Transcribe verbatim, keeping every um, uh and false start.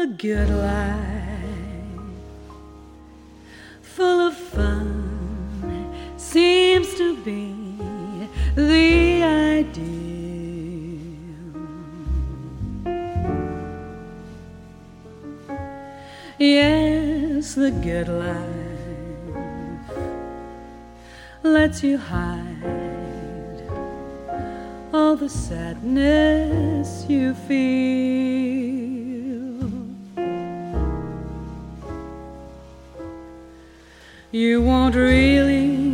a good life, full of fun, seems to be the ideal. Yes, the good life lets you hide all the sadness you feel. You won't really